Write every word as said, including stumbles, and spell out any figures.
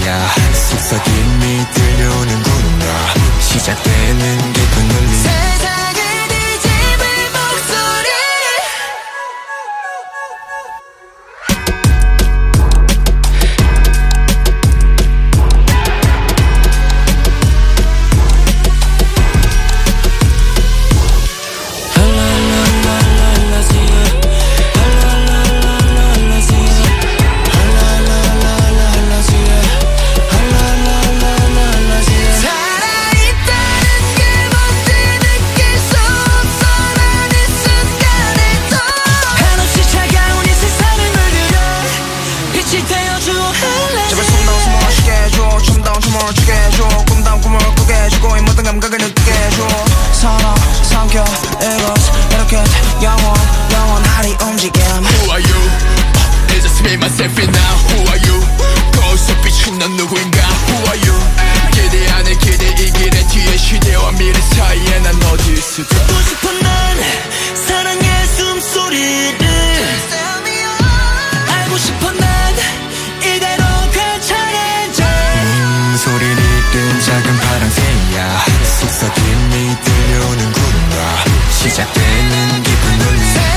새야 속삭임이 들려오는구나. 시작되는 깊은 울림. 세상을 뒤집을 목소리. 제발 숨 다운 숨 멋있게 해줘. 춤 다운 춤을 추게 해줘. 꿈 다운 꿈을 꾸게 해주고 이 모든 감각을 느끼게 해줘. 사랑 삼켜 eros 이렇게 영원 영원하리 움직임. Who are you? It's just me, myself and now. Who are you? 거울 속 비춘 넌 누구인가? Who are you? 기대 안에 기대 이 길의 뒤에 시대와 미래 사이에 난 어디 있을까? 듣고 싶어 난 사랑의 숨소리를. 알고 싶어 난 이대로 괜찮은지. 음 소리를 든 작은 파랑 새야 속삭임이 들려오는구나. 시작되는 깊은 울림.